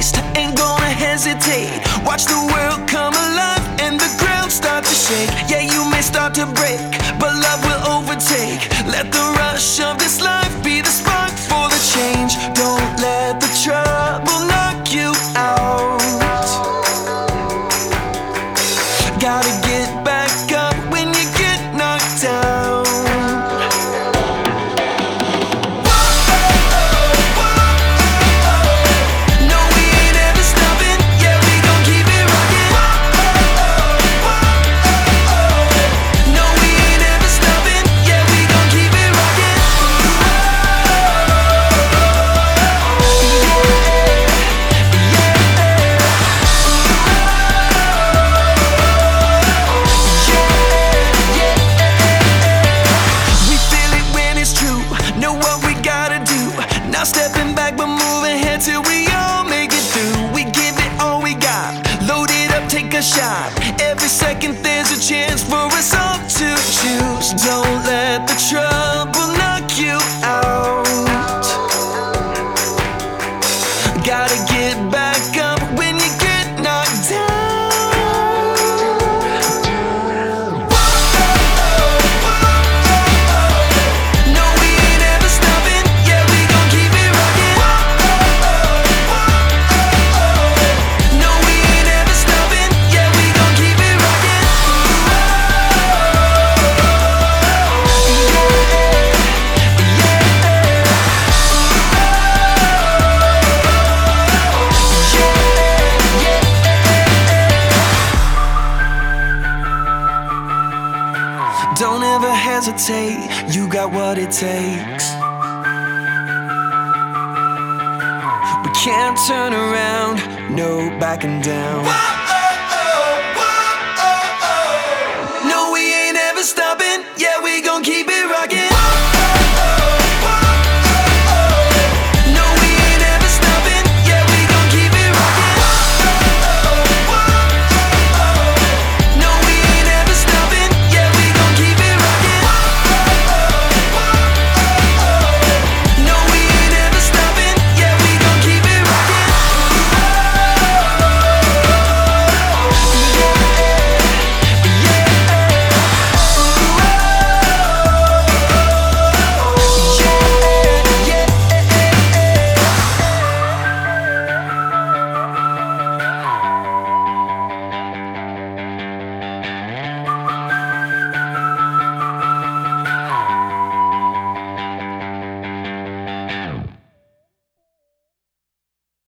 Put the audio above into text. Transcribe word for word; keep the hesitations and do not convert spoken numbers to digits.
taste. Ain't gonna hesitate. Watch the world come alive and the ground start to shake. Yeah, you may start to break, but love will overtake. Let the rush of this life be the spark for the change. Don't let the trouble knock you out. Gotta get back up when you get knocked down. No, we ain't ever stopping. Yeah, we gon' keep it rocking. No, we ain't ever stopping. Yeah, we gon' keep it rocking. We feel it when it's true. Know what we gotta do. Not stepping back, but moving ahead till we all make it through. We give it all we got. Load it up, take a shot. Every second there's a chance for us all to choose. Don't let the trouble knock you out. Gotta get back up when you get knocked down. No, we ain't ever stopping. Yeah, we gon' keep it rocking. No, we ain't ever stopping. Yeah, we gon' keep it rocking. Don't ever hesitate. You got what it takes. We can't turn around. No backing down.